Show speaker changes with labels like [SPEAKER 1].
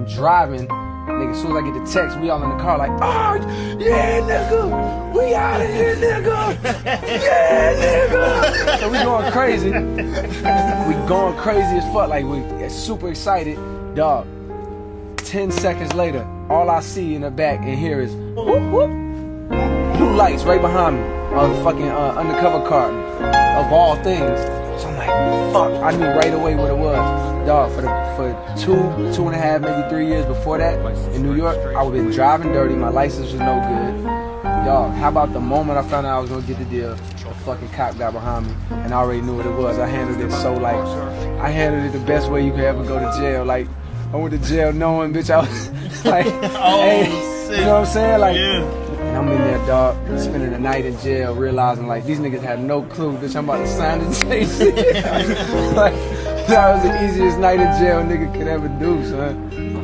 [SPEAKER 1] I'm driving. Nigga, as soon as I get the text, we all in the car like, oh, yeah, nigga, we out of here, nigga, yeah, nigga. So we going crazy. We going crazy as fuck, like we super excited. Dog, 10 seconds later, all I see in the back and hear is, whoop, whoop. Blue lights right behind me, on the fucking undercover car, of all things. So I'm like, fuck, I knew right away what it was. Dog, for 2.5, maybe 3 years before that, in New York, I was been driving dirty, my license was no good. Dog, how about the moment I found out I was gonna get the deal, a fucking cop got behind me, and I already knew what it was. I handled it so like, I handled it the best way you could ever go to jail. Like, I went to jail knowing, bitch, I was like, hey, you know what I'm saying? Like, and I'm in there, dog, spending the night in jail, realizing like these niggas had no clue, bitch, I'm about to sign the same shit. Like, that was the easiest night in jail a nigga could ever do, son.